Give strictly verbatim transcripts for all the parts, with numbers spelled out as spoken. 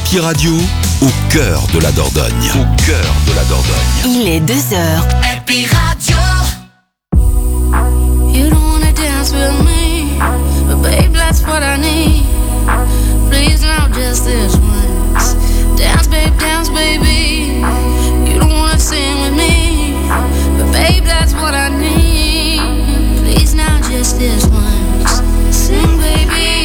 Happy Radio, au cœur de la Dordogne. Au cœur de la Dordogne. Il est deux heures. Happy Radio. You don't wanna dance with me, but babe, that's what I need. Please now, just this once. Dance, babe, dance, baby. You don't wanna sing with me, but babe, that's what I need. Please now, just this once. Sing, baby.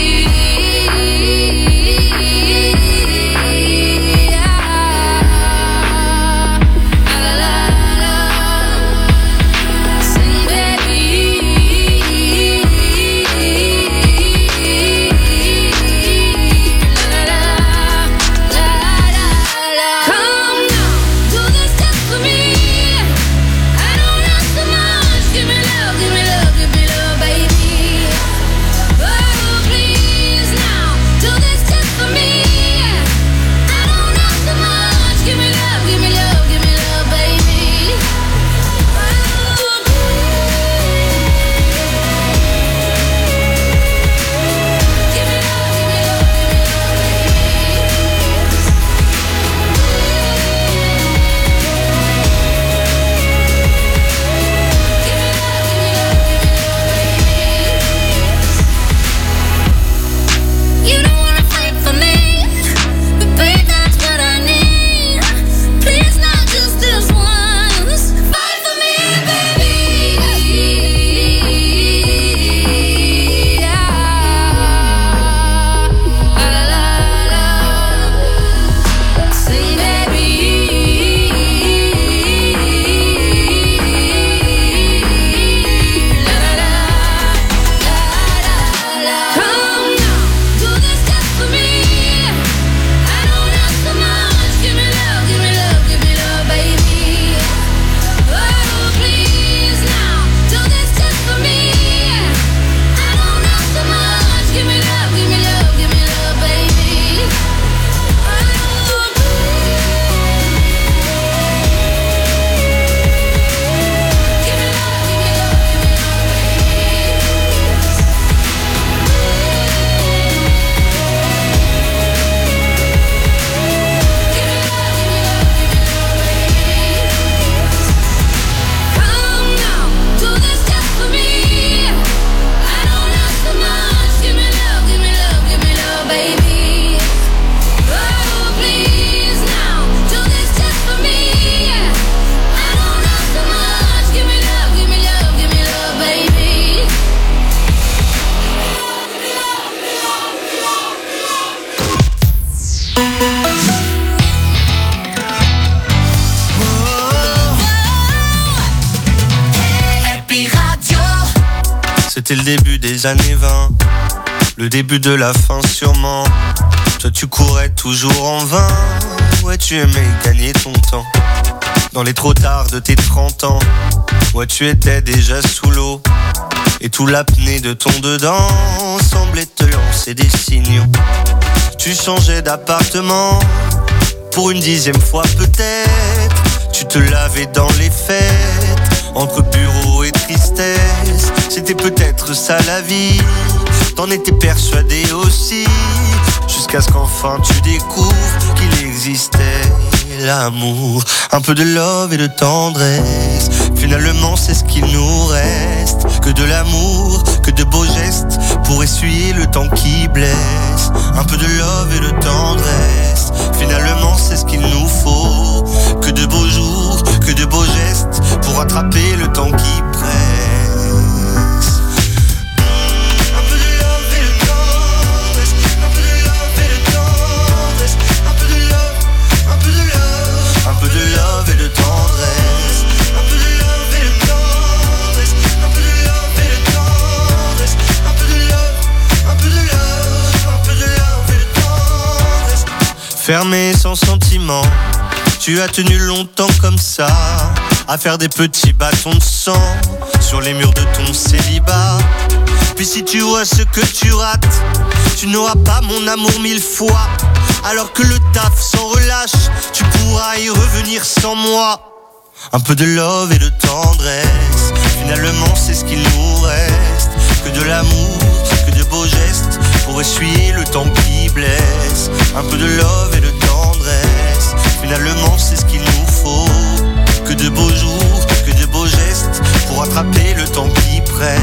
C'était le début des années vingt, le début de la fin sûrement. Toi tu courais toujours en vain, ouais tu aimais gagner ton temps. Dans les trop tard de tes trente ans, ouais tu étais déjà sous l'eau. Et tout l'apnée de ton dedans semblait te lancer des signaux. Tu changeais d'appartement, pour une dixième fois peut-être. Tu te lavais dans les fêtes, entre bureau et tristesse. C'était peut-être ça la vie, t'en étais persuadé aussi. Jusqu'à ce qu'enfin tu découvres qu'il existait l'amour. Un peu de love et de tendresse, finalement c'est ce qu'il nous reste. Que de l'amour, que de beaux gestes, pour essuyer le temps qui blesse. Un peu de love et de tendresse, finalement c'est ce qu'il nous faut. Que de beaux jours, que de beaux gestes, pour attraper le temps qui presse. Un peu de love et de tendresse, un peu de love et de tendresse, un peu de love, un peu de love, un peu de love et de tendresse, un peu de love et de tendresse, un peu de love et de tendresse, un peu de love, un peu de love, un peu de love et de tendresse. Fermé sans sentiment, tu as tenu longtemps comme ça, à faire des petits bâtons de sang sur les murs de ton célibat. Puis si tu vois ce que tu rates, tu n'auras pas mon amour mille fois. Alors que le taf s'en relâche, tu pourras y revenir sans moi. Un peu de love et de tendresse, finalement c'est ce qu'il nous reste. Que de l'amour, que de beaux gestes, pour essuyer le temps qui faiblesse, un peu de love et de tendresse. Finalement c'est ce qu'il nous faut. Que de beaux jours, que de beaux gestes pour attraper le temps qui presse.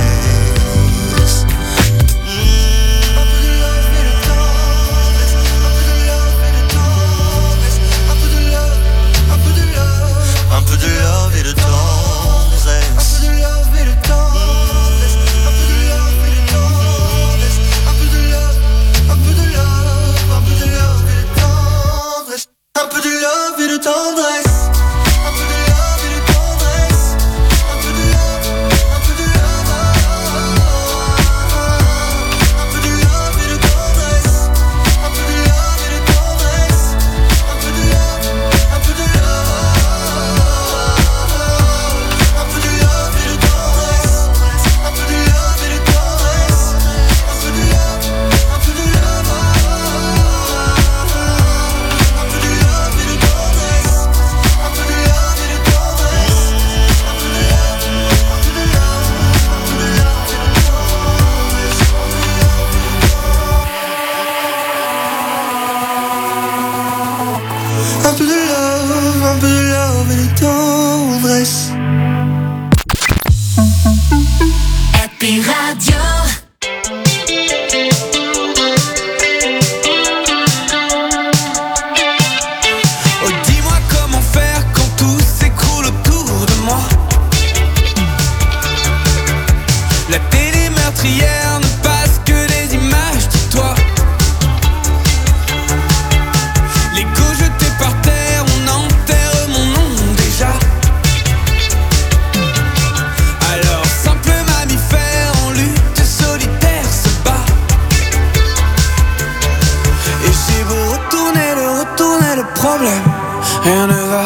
Un peu de love et de tendresse. Un peu de love et de tendresse. Un peu de love et de tendresse. Un peu de love, un peu de love, un peu de love et de tendresse. Un peu de love et de tendresse. Un peu de love et de tendresse. Un peu de love, un peu de love. Un peu de love et de tendresse. Un peu de love et de tendresse. Un peu de love, un peu de love. Un peu de love, un peu de love et de tendresse. Happy Radio. Oh, dis-moi comment faire quand tout s'écroule autour de moi. La télé meurtrière ne passe que des images de toi. L'ego jeté par terre, on enterre mon nom déjà. Alors simple mammifère en lutte solitaire se bat. Et j'ai beau retourner, le retourner, le problème, rien ne va.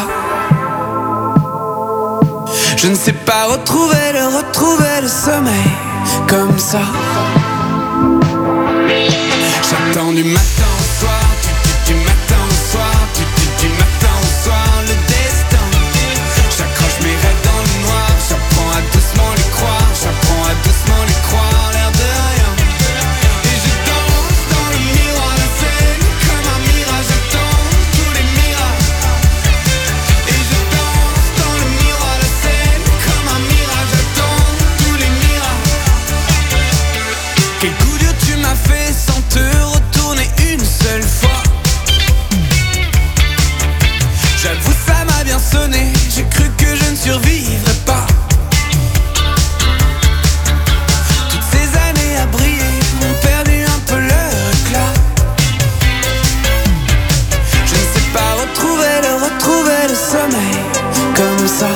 Je ne sais pas retrouver, le retrouver, le sommeil comme ça. J'attends du matin au soir, du, du, du matin au soir, du, du, du matin au soir, le destin. J'accroche mes rêves dans le noir, j'apprends à doucement les croire, j'apprends à doucement les croire, l'air de rien. Et je danse dans le miroir, la scène comme un mirage, j'attends tous les miracles. Et je danse dans le miroir, la scène comme un mirage, j'attends tous les miracles. Quel coup dur tu m'as fait sans te retourner une seule fois. J'avoue ça m'a bien sonné, j'ai cru que je ne survivrais pas. Toutes ces années à briller ont perdu un peu leur éclat. Je ne sais pas retrouver le, retrouver le sommeil comme ça.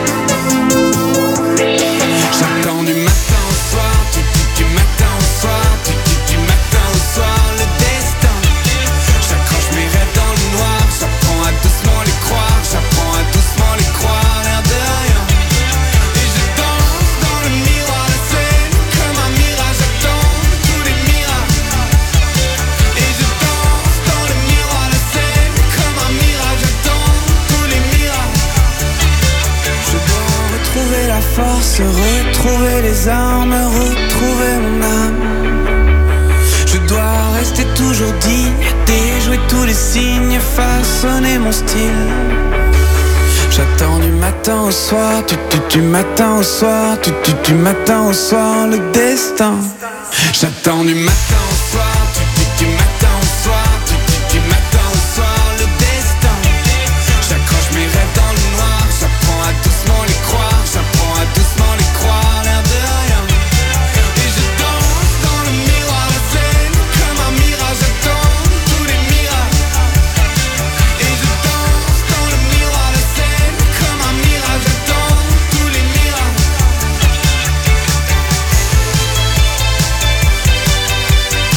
J'attends du matin au soir, du, du, du matin au soir, du, du, du matin au soir, le destin. J'accroche mes rêves dans le noir, j'apprends à doucement les croire, j'apprends à doucement les croire, l'air de rien. Et je danse dans le miroir, la scène comme un mirage, j'attends tous les miracles. Et je danse dans le miroir, la scène comme un mirage, j'attends tous les miracles. Je dois retrouver la force, retrouver les armes, retrouver mon âme. Je dois rester toujours digne, déjouer tous les signes, façonner mon style. J'attends du matin au soir, du, du, du matin au soir, du, du, du matin au soir, le destin. J'attends du matin au soir, du, du, du matin au soir, du, du, du matin au soir, le destin. J'accroche mes rêves dans le noir, j'apprends à doucement les croire, j'apprends à doucement les croire, l'air de rien. Et je danse dans le miroir, la scène comme un mirage, j'attends tous les miracles. Et je danse dans le miroir, la scène comme un mirage, j'attends tous les miracles.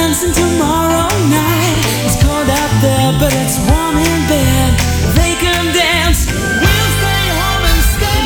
dancing tomorrow night. It's cold out there, but it's warm in bed. They can dance, we'll stay home instead.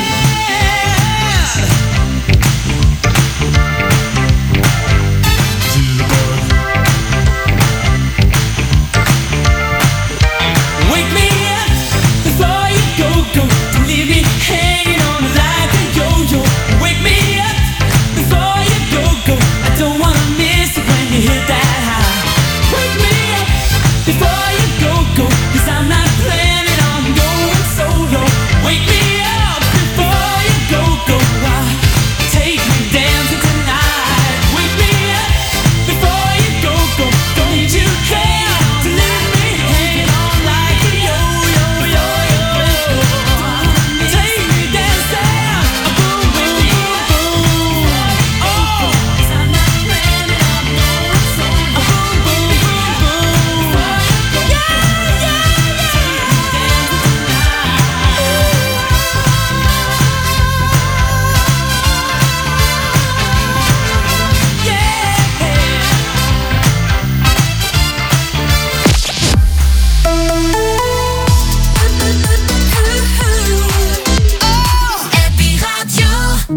Wake me up before you go, go. Don't leave me hanging on like a yo-yo. Wake me up before you go, go. I don't wanna miss it when you hit that high. Wake me up before you go, go. 'Cause I'm not planning on going solo. Wake me up before you go, go. Ah, take me dancing tonight. Wake me up before you go, go. Don't you care to leave me hanging on like a yo-yo, yo-yo. Take me dancing, boom, boom, boom, boom. Oh, 'cause I'm not planning on going solo. Boom, boom, boom, boom. Yeah, yeah, yeah. Happy Radio.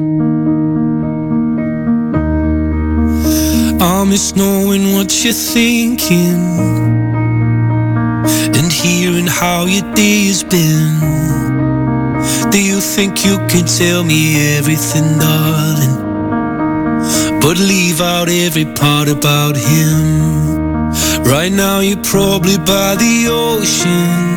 I miss knowing what you're thinking and hearing how your day has been. Do you think you can tell me everything, darling, but leave out every part about him? Right now you're probably by the ocean,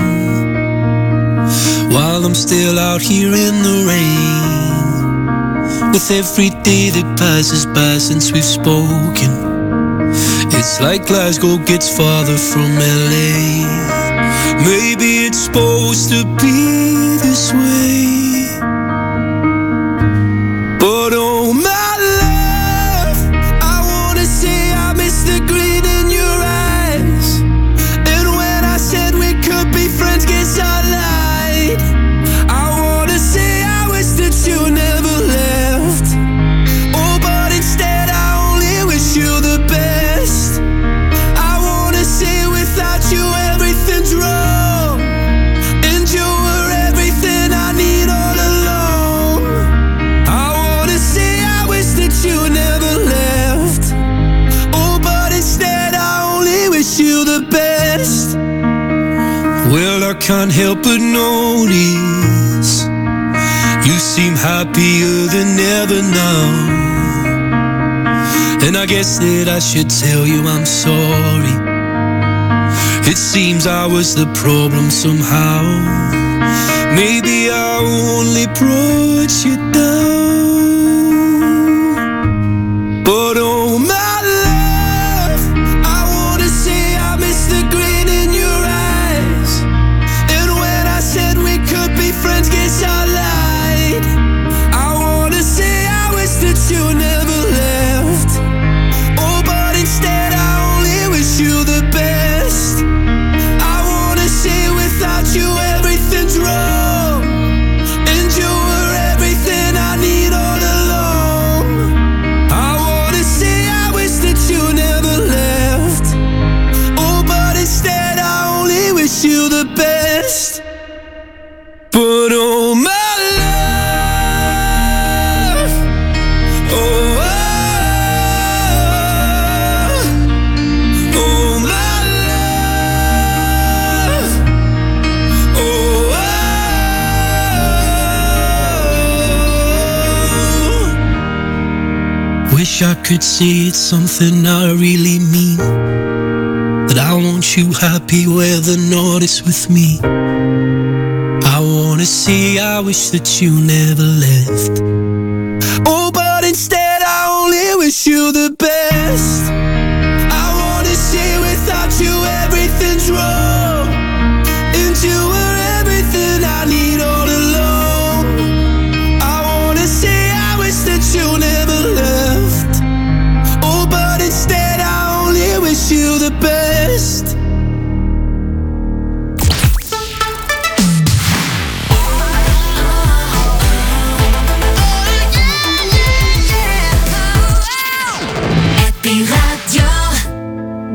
while I'm still out here in the rain. With every day that passes by since we've spoken, it's like Glasgow gets farther from L A. Maybe it's supposed to be this way, but oh my love, I wanna say I miss the green in your eyes. And when I said we could be friends, guess I lied. I wanna say I wish that you never left. Oh, but instead I only wish you the best. I wanna say without you everything's wrong, and you were everything I need all along. I wanna say I wish that you never left. Oh, but instead I only wish you the best. Well, I can't help but notice you seem happier than ever now, and I guess that I should tell you I'm sorry. It seems I was the problem somehow. Maybe I only brought you down, but oh my love, I wanna say I miss the green in your eyes. And when I said we could be friends, guess I lied. I wanna say I wish that you never left. Oh, but instead I only wish you the best. I wanna say without you everything's wrong, and you were everything I need all along. I wanna say I wish that you never left. Oh, but instead I only wish you the best. But oh my love, oh, oh, oh my love, oh, oh. Wish I could say it's something I really mean, that I want you happy where the north is with me. I wanna say I wish that you never left. Oh, but instead I only wish you the best. I wanna say without you everything's wrong, and you were everything I need all along. I wanna say I wish that you never left. Oh, but instead I only wish you the best. Happy Radio.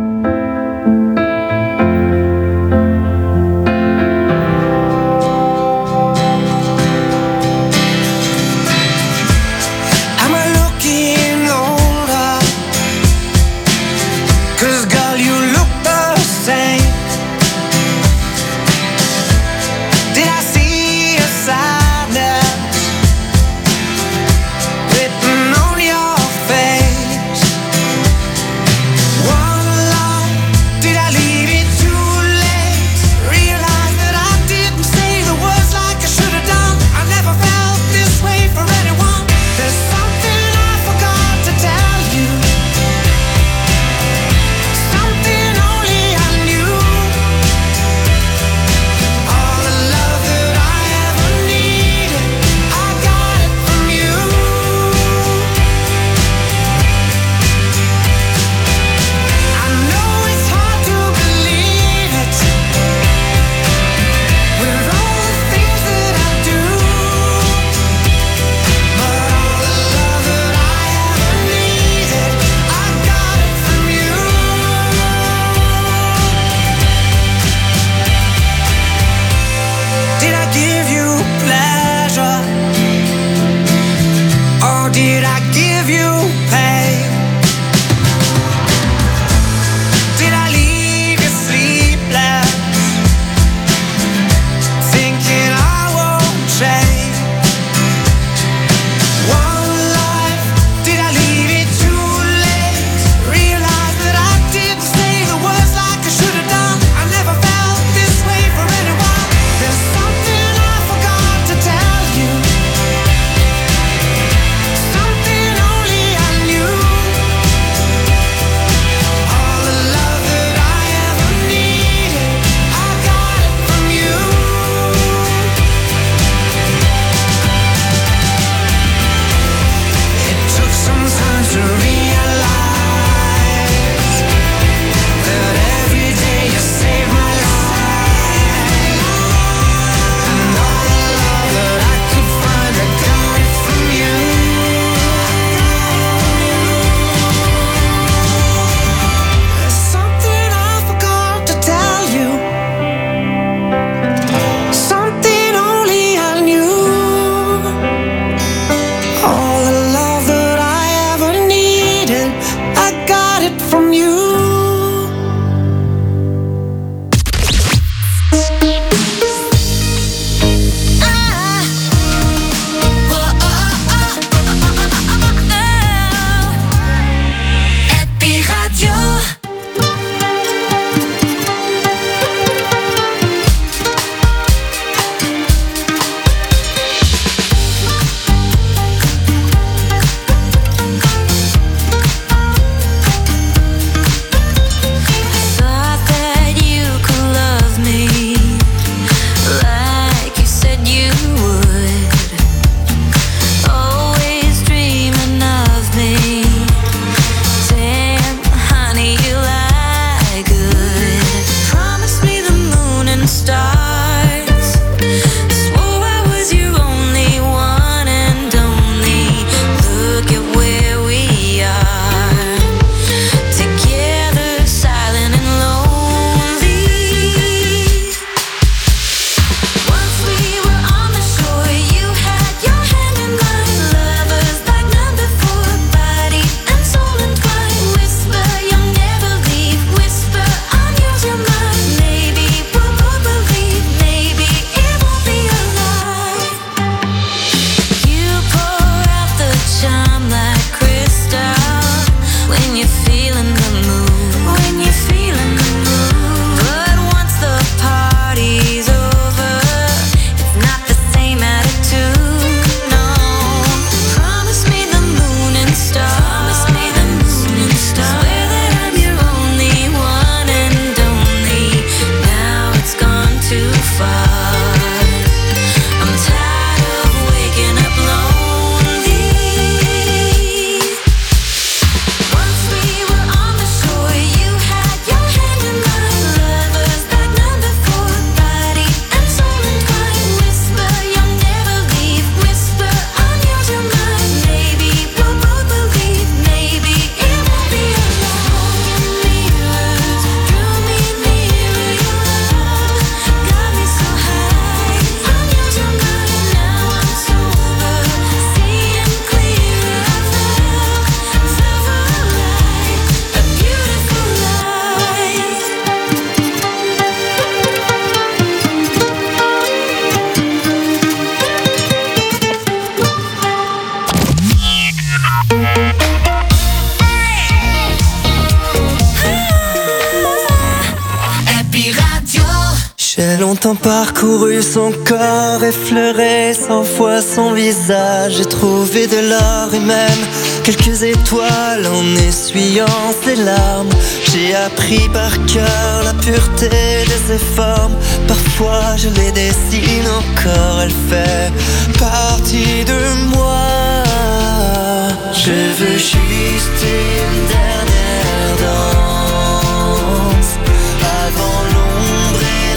tant parcouru son corps, effleuré cent fois son visage. J'ai trouvé de l'or et même quelques étoiles en essuyant ses larmes. J'ai appris par cœur la pureté de ses formes. Parfois je les dessine encore, elle fait partie de moi. Je veux juste une dernière danse avant l'ombre et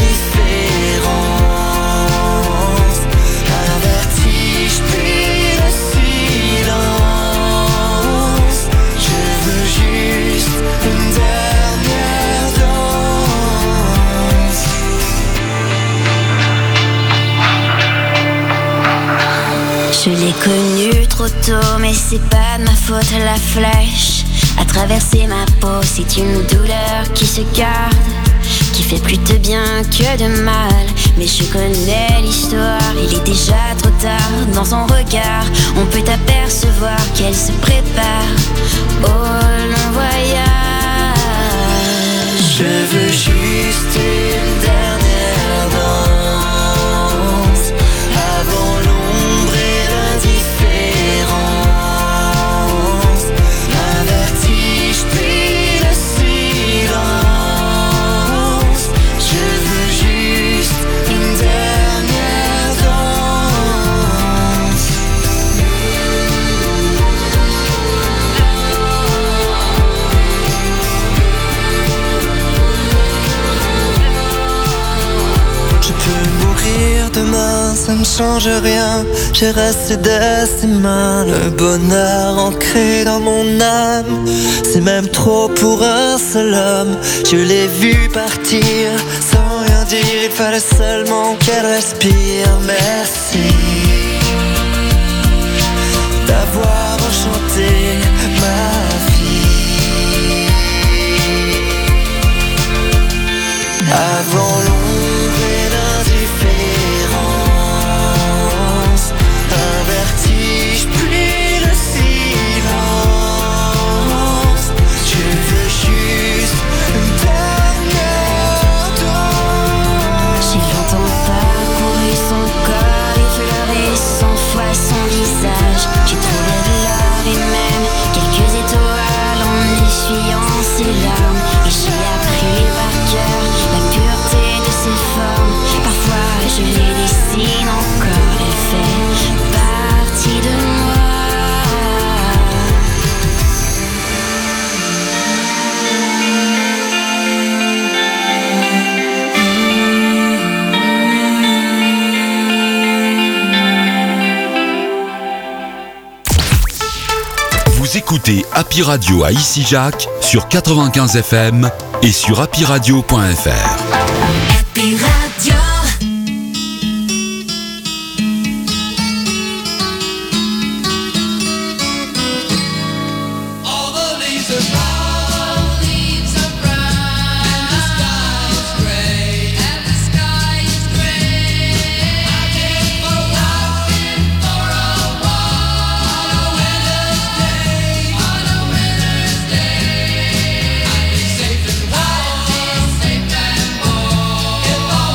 l'indifférence. Un vertige puis le silence. Je veux juste une dernière danse. Je l'ai connue trop tôt, mais c'est pas de ma faute, la flèche a traversé ma peau. C'est une douleur qui se garde, qui fait plus de bien que de mal. Mais je connais l'histoire, il est déjà trop tard. Dans son regard, on peut apercevoir qu'elle se prépare au long voyage. Je veux juste une dernière danse avant l'ombre et l'indifférence. Un vertige puis le silence. Je veux juste une dernière danse. Je peux mourir demain, ça me change rien. J'ai resté de ses mains le bonheur ancré dans mon âme. C'est même trop pour un seul homme. Je l'ai vu partir sans rien dire, il fallait seulement qu'elle respire. Merci d'avoir enchanté ma vie. Avant l'ombre et l'indifférence, un vertige puis le silence. Je veux juste une dernière danse. J'ai longtemps parcouru son corps, effleuré cent fois son visage. J'ai trouvé de l'or et même quelques étoiles en essuyant ses larmes. Et j'ai appris par cœur la pureté de ses formes. Parfois je les dessine encore, elle fait partie de moi. Vous écoutez Happy Radio à Issy-Jacques sur quatre-vingt-quinze F M et sur happy radio point f r. Happy Radio. If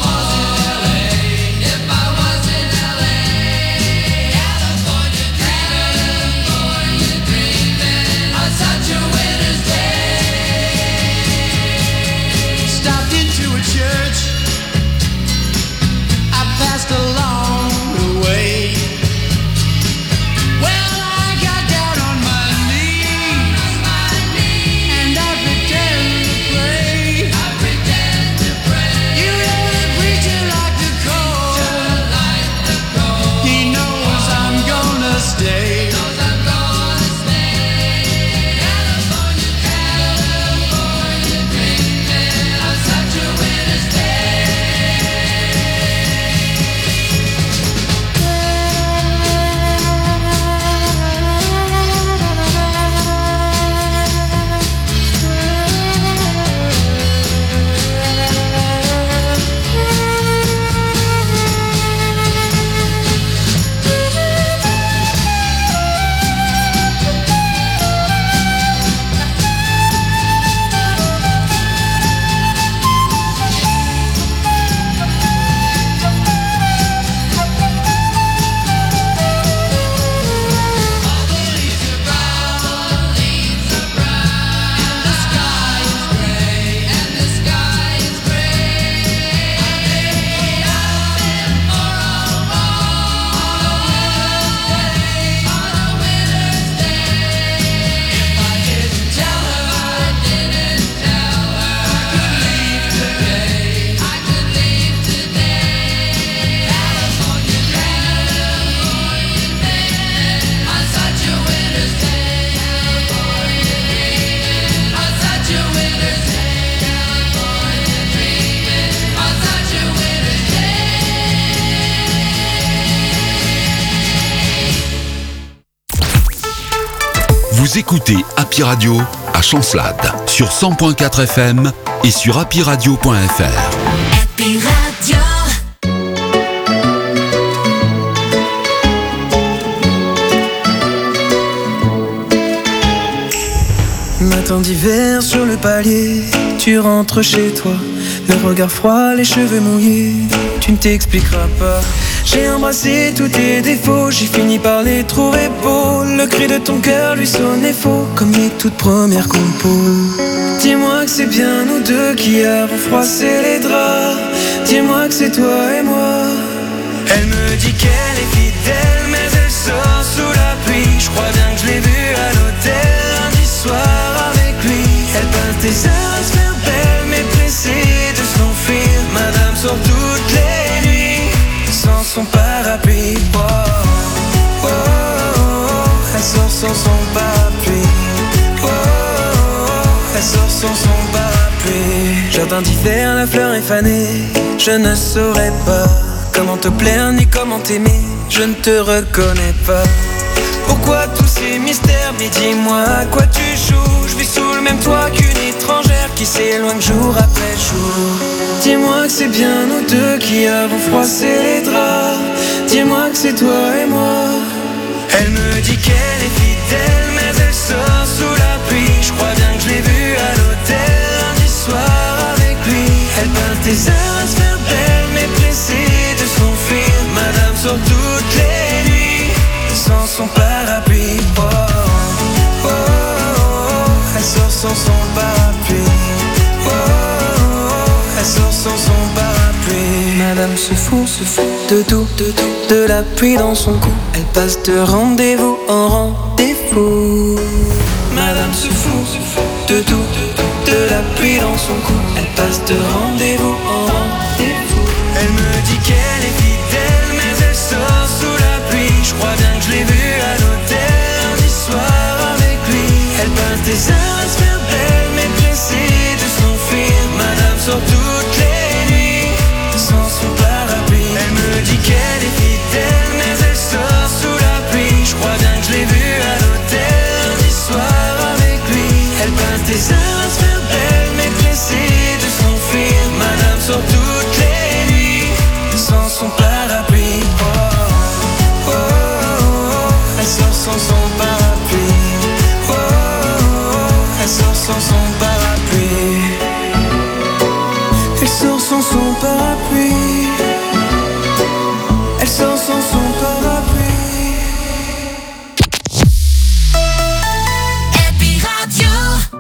Vous écoutez Happy Radio à Chancelade sur cent point quatre F M et sur happy radio point f r. Happy Radio. Matin d'hiver sur le palier, tu rentres chez toi, le regard froid, les cheveux mouillés, tu ne t'expliqueras pas. J'ai embrassé tous tes défauts, j'ai fini par les trouver beaux. Le cri de ton cœur lui sonnait faux, comme les toutes premières compos. Dis-moi que c'est bien nous deux qui avons froissé les draps. Dis-moi que c'est toi et moi. Elle me dit qu'elle est fidèle, mais elle sort sous la pluie. Je crois bien que je l'ai vue à l'hôtel lundi soir avec lui. Elle passe des heures à se faire belle, mais pressée de s'enfuir. Madame sort toutes les nuits sans son parapluie. Oh, oh, oh, oh. Elle sort sans son parapluie. Oh, oh, oh. Elle sort sans son parapluie. Jardin d'hiver, la fleur est fanée. Je ne saurais pas comment te plaire ni comment t'aimer. Je ne te reconnais pas. Pourquoi tous ces mystères? Mais dis-moi à quoi tu joues. Je vis sous le même toit qu'une étrangère qui s'éloigne jour après jour. Dis-moi que c'est bien nous deux qui avons froissé les draps. Dis-moi que c'est toi et moi. Elle me dit qu'elle est fidèle, mais elle sort sous la pluie. Je crois bien que je l'ai vue à l'hôtel lundi soir avec lui. Elle passe des heures à se faire belle, mais pressée de s'enfuir. Madame sort toutes les nuits sans son parapluie. Oh, oh, oh, oh. Elle sort sans son parapluie. Oh, oh, oh. Elle sort sans son parapluie. Madame se fout, se fout de tout, de tout, de la pluie dans son cou. Elle passe de rendez-vous en rendez-vous. Madame se fout, se fout de tout, de tout, de la pluie dans son cou. Elle passe de rendez-vous en rendez-vous. Elle me dit qu'elle est fidèle, mais elle sort sous la pluie. Je crois bien que je l'ai vue à l'hôtel lundi soir avec lui. Elle passe des heures à se faire belle, mais pressée de s'enfuir. Madame sort toutes les nuits sans son parapluie. Elle me dit qu'elle est fidèle, mais elle sort sous la pluie. Je crois bien que je l'ai vue à l'hôtel lundi soir avec lui. Elle passe des heures à se faire belle, mais pressée de s'enfuir. Madame sort toutes les nuits sans son parapluie. Oh, oh, oh, oh. Elle sort sans son parapluie. Oh, oh, oh. Elle sort sans son parapluie. Elle sort sans son parapluie. Elle sort sans son parapluie. Happy Radio.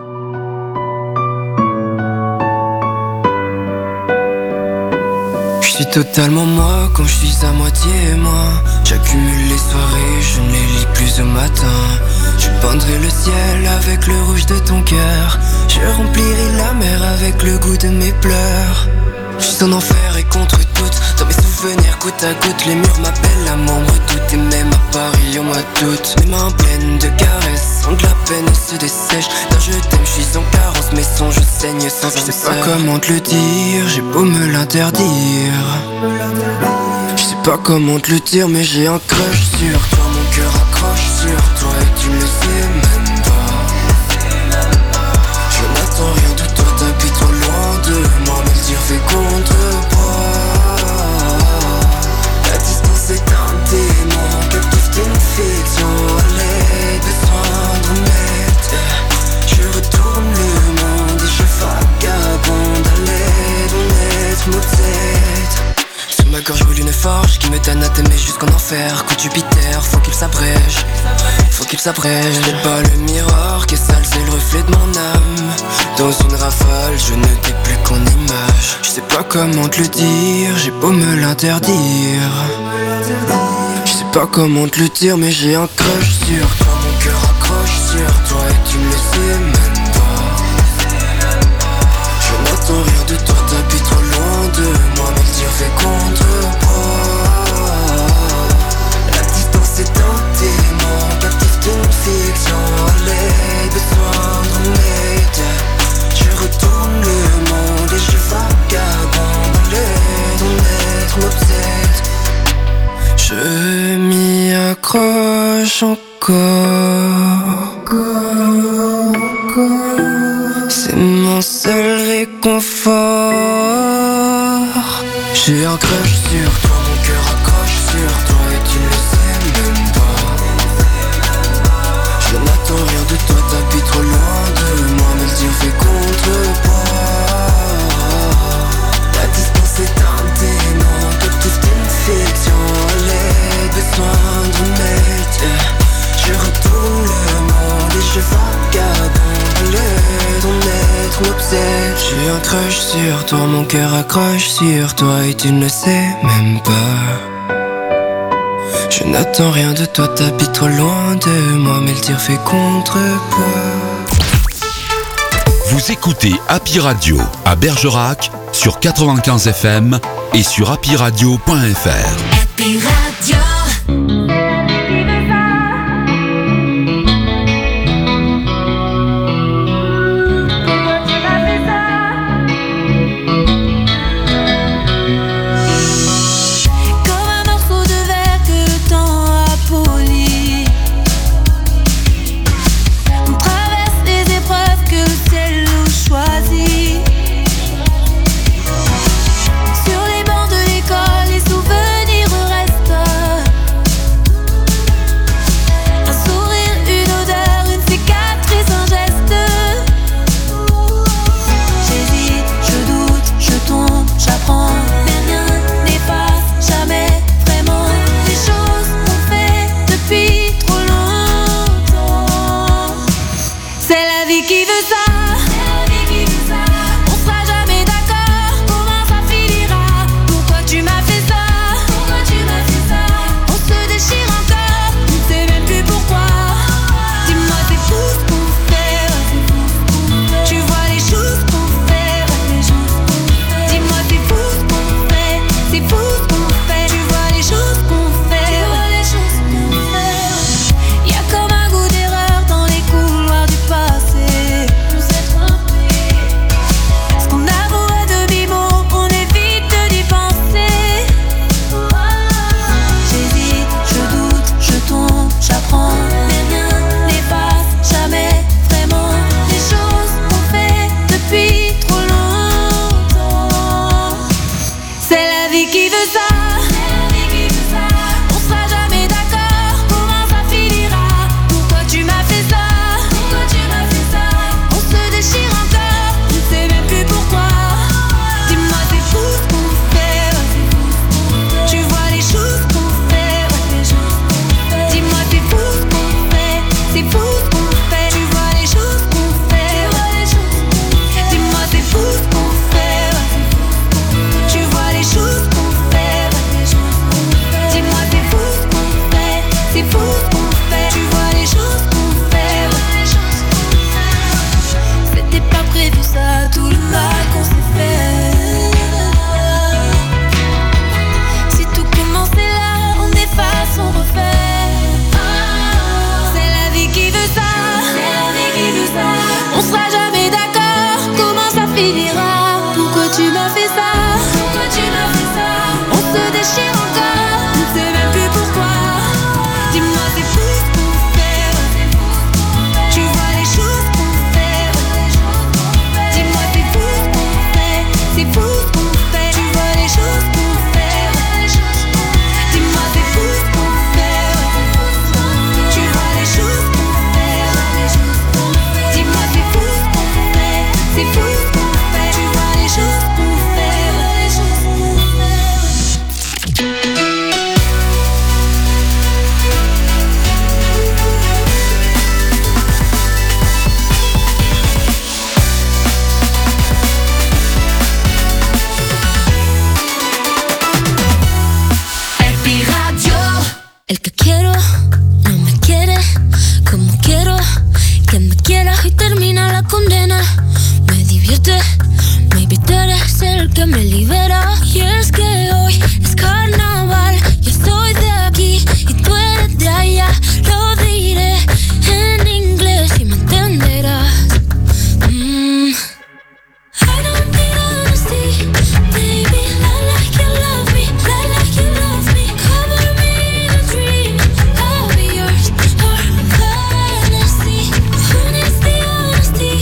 Je suis totalement moi quand je suis à moitié moi. J'accumule les soirées, je ne les lis plus au matin. Je peindrai le ciel avec le rouge de ton cœur. Je remplirai la mer avec le goût de mes pleurs. Je suis en enfer et contre toutes. Dans mes souvenirs goutte à goutte. Les murs m'appellent, l'amour me redoute. Et même à Paris on m'a doute. Mes mains pleines de caresses ont de la peine et se dessèchent. Quand je t'aime je suis en carence. Mes sons je saigne sans Je sais pas comment te le dire. J'ai beau me l'interdire. Je sais pas comment te le dire, mais j'ai un crush sur toi. Mon cœur accroche sur toi et tu ne le sais même pas. Je n'attends rien de toi, t'habites trop loin de moi. Mais le dire fait contrepoids. La distance est un démon, captive d'une fiction. À l'aide de soins d'honnête, je retourne le monde et je vagabonde. À l'aide d'honnête, mot de tête. Ma gorge brûle une forge qui me donne à t'aimer jusqu'en enfer. Coup de Jupiter, faut qu'il s'abrège. Faut qu'il s'abrège. C'est pas le miroir qui est sale, c'est le reflet de mon âme. Dans une rafale, je ne t'ai plus qu'en image. Je sais pas comment te le dire, j'ai beau me l'interdire. Je sais pas comment te le dire, mais j'ai un crush sur toi. Mon cœur accroche sur toi et tu ne le sais même pas. Je n'attends rien de toi, t'habites trop loin de moi. Mais le dire fait contrepoids. La distance est un démon, captif d'une fiction. À l'aide de soins d'honnête, je retourne le monde et je vagabonde. À l'aide d'honnête m'obsède. Je m'y accroche encore. encore. C'est mon seul réconfort. J'ai un crush sur toi, mon cœur accroche sur toi et tu le sais même pas. Je n'attends rien de toi, t'habites trop loin de moi, mais le dire fait contrepoids. La distance est un démon de toute une fiction. Les besoins de m'aider. Je retourne le monde et je vagabonde. Ton être m'obsède. J'ai un crush sur toi, mon cœur accroche sur toi et tu ne le sais même pas. Je n'attends rien de toi, t'habites trop loin de moi, mais le tir fait contrepoids. Vous écoutez Happy Radio à Bergerac sur quatre-vingt-quinze F M et sur happy radio point f r. Happy Radio. Honesty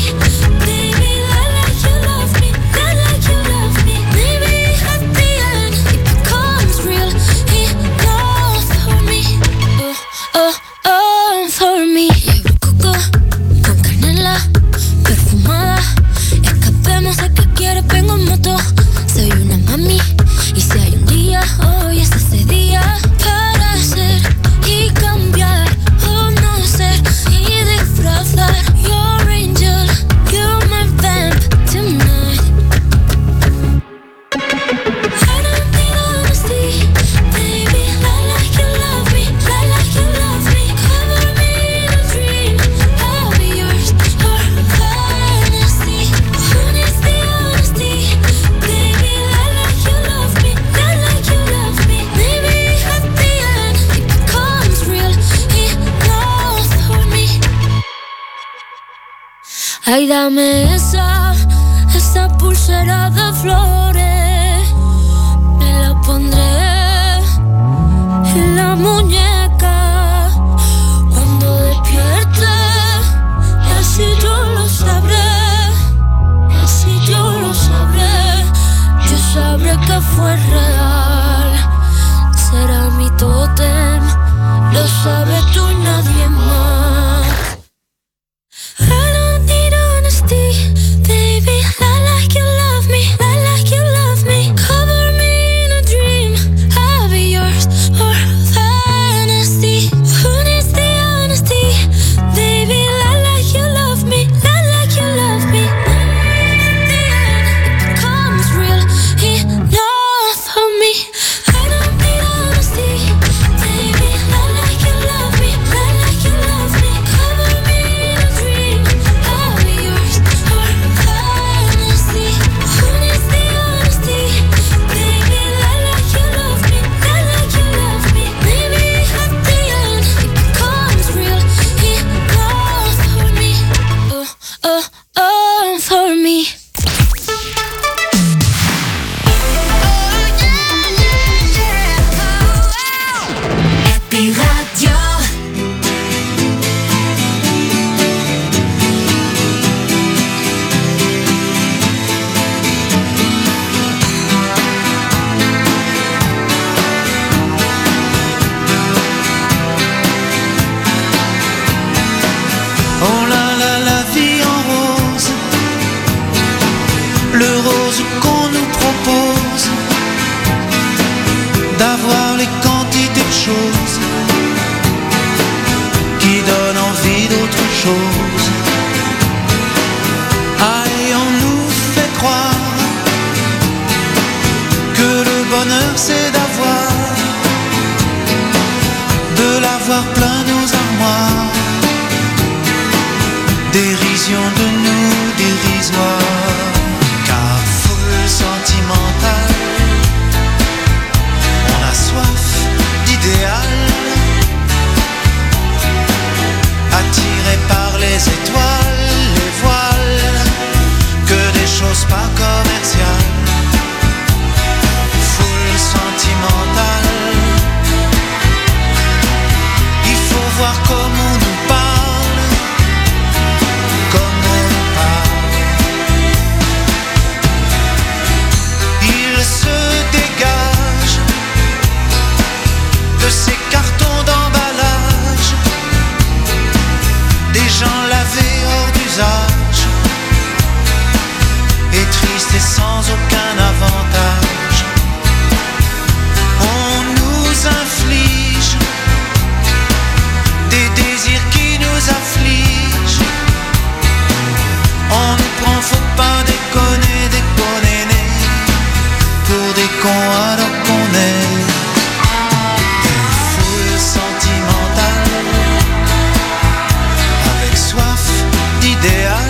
Ay, dame esa, esa pulsera de flores. Me la pondré en la muñeca cuando despierte. Y así yo lo sabré, y así yo lo sabré. Yo sabré que fue real. Será mi tótem, lo sabes tú y nadie más. I don't need honesty, baby. Lie like you love me, lie like you love me. Cover me in a dream, I'll be yours for fantasy. Who needs the honesty, baby? Lie like you love me, lie like you love me. At the end, it becomes real enough for me. I don't need honesty, baby. Lie like you love me, lie like you love me. Cover me in a dream, I'll be yours for fantasy. Who needs the honesty, baby? Lie like you love me, lie like you love me. Maybe at the end it becomes real enough for me. Oh, oh, oh, for me. Happy Radio. Oh là là, la vie en rose, le rose qu'on nous propose, d'avoir les quantités de choses qui donnent envie d'autre chose. Ah, et on nous fait croire que le bonheur c'est d'avoir, de l'avoir plein nos armoires. Dérision de nous, dérisoire, car foule sentimentale, on a soif d'idéal, attiré par les étoiles, les voiles, que des choses pas commerciales. Foule sentimentale, il faut voir comment on nous parle, comment on nous parle. Il se dégage de ces cartons d'emballage, des gens lavés hors d'usage, et tristes et sans aucun avantage. On nous inflige des désirs qui nous affligent. On nous prend, faut pas déconner, déconner, pour des cons alors qu'on est des foules sentimentales, avec soif d'idéal,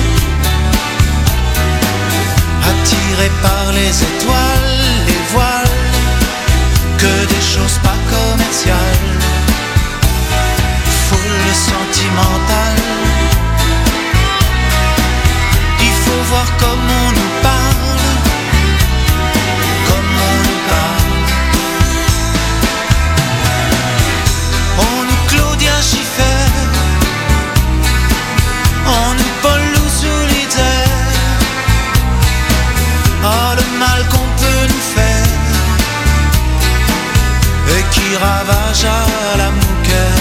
attirés par les étoiles, les voiles, que des choses pas commerciales. Foule sentimentale, il faut voir comment on nous parle, comment on nous parle. On nous Claudia Schiffer, on nous Paul Solitaire. Oh, le mal qu'on peut nous faire et qui ravage à la mouquette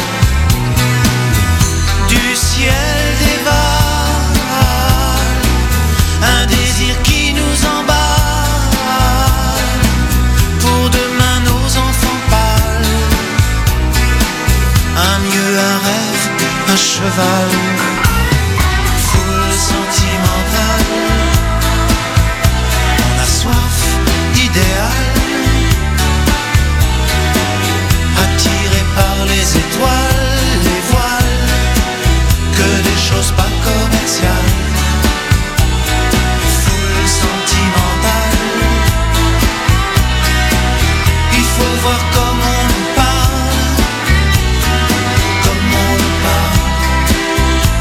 du ciel dévale, un désir qui nous emballe, pour demain nos enfants pâles, un mieux, un rêve, un cheval. Foule sentimentale, on a soif d'idéal, attiré par les étoiles, les voiles, que des choses pas commerciales. Foule sentimentale, il faut voir comment on nous parle, comment on nous parle.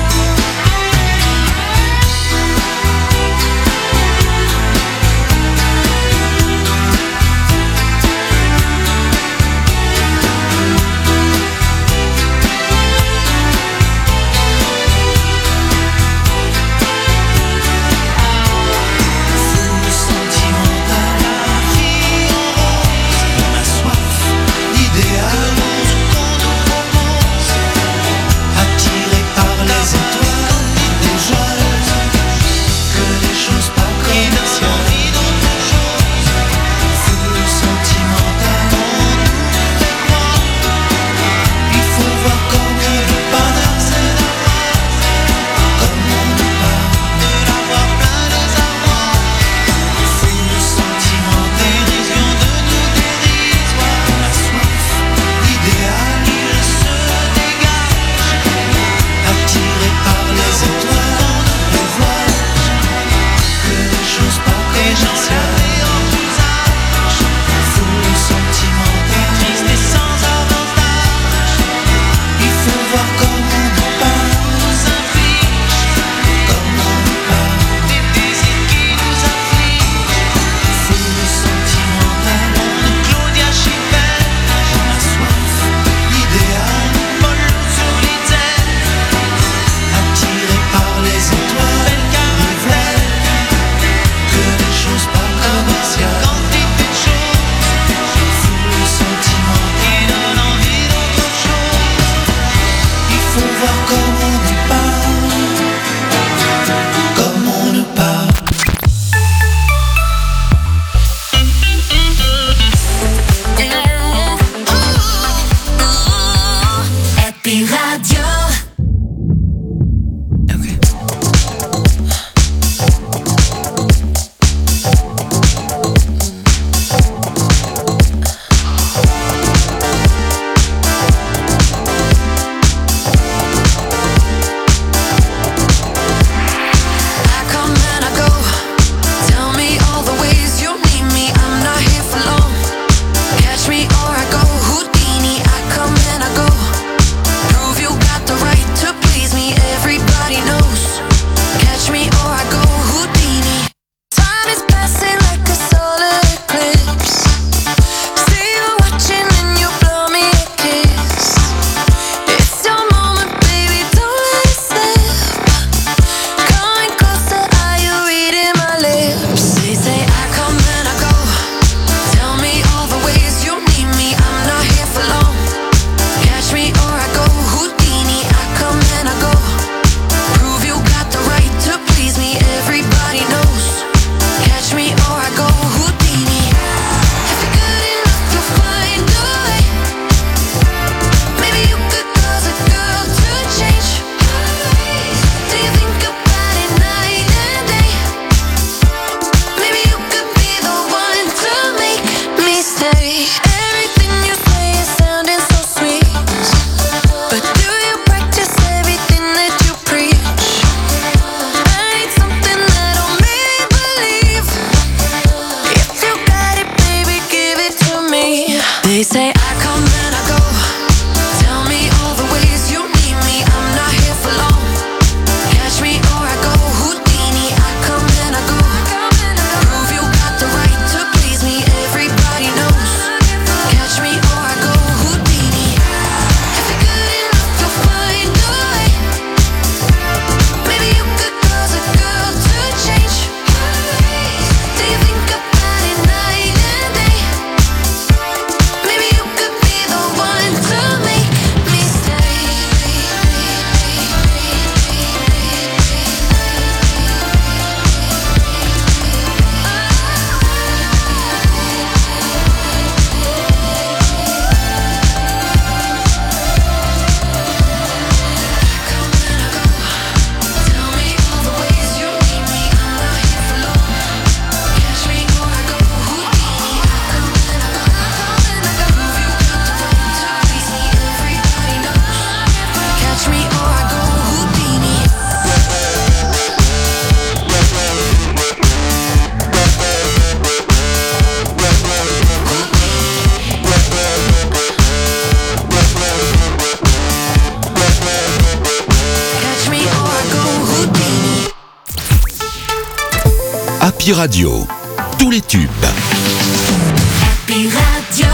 Happy Radio. Tous les tubes. Happy Radio.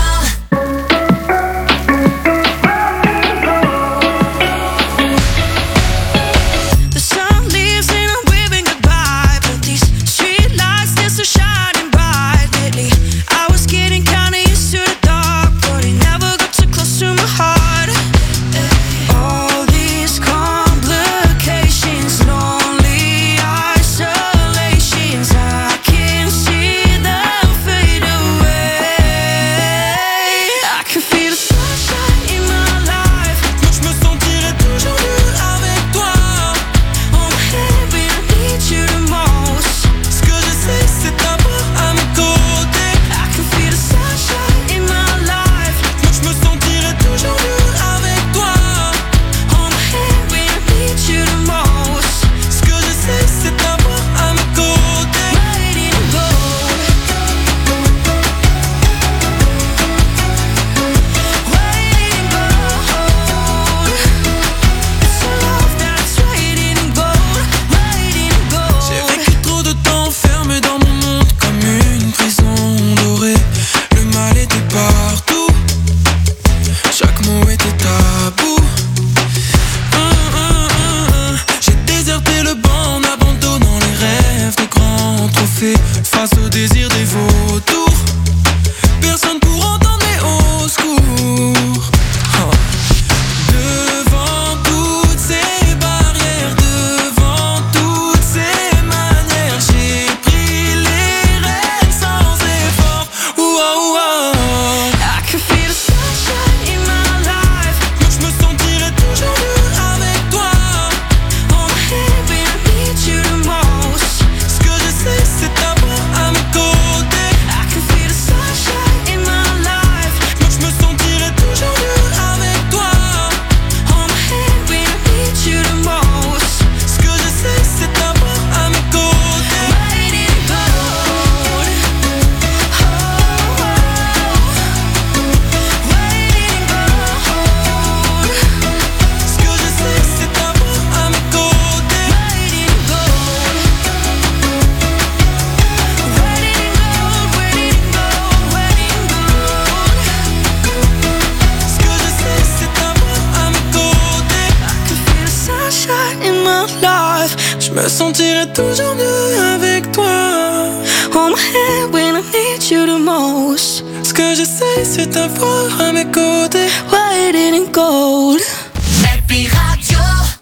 Je me sentirai toujours mieux avec toi. Hold my hand when I need you the most. Ce que j'essaie c'est d'avoir à mes côtés. Waiting in gold. Happy Radio.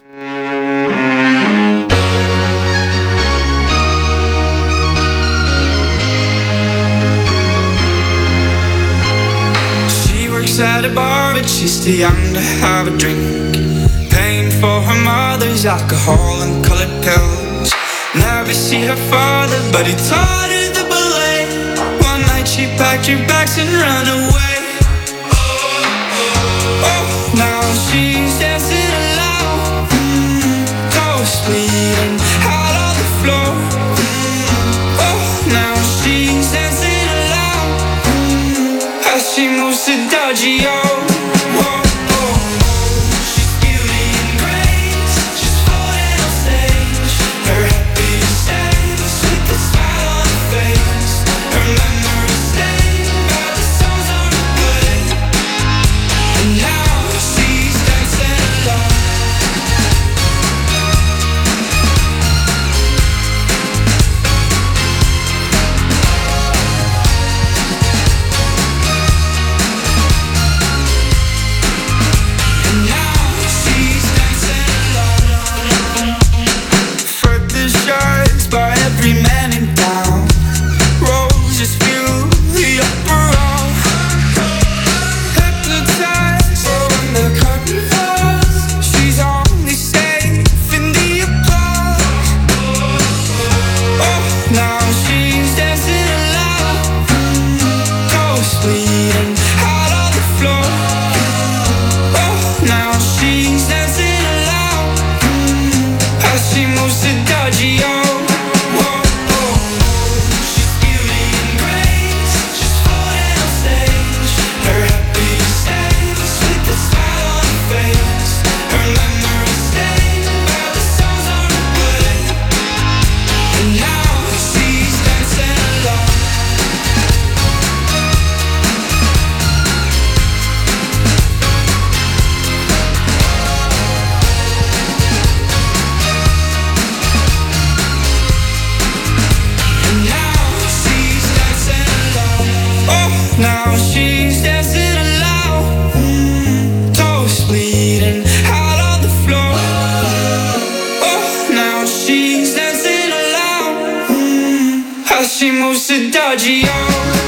She works at a bar but she's too young to have a drink. Paying for her mother's alcohol and colored pills. Never see her father, but he taught her the ballet. One night she packed her bags and ran away. Oh, now she's dancing alone, mm, so sweet and out on the floor. Mm, oh, now she's dancing alone, mm, as she moves to Dodgy-O. Whoa. Now she's dancing alone. she's dancing alone. mm. How she moves to dodgy, oh.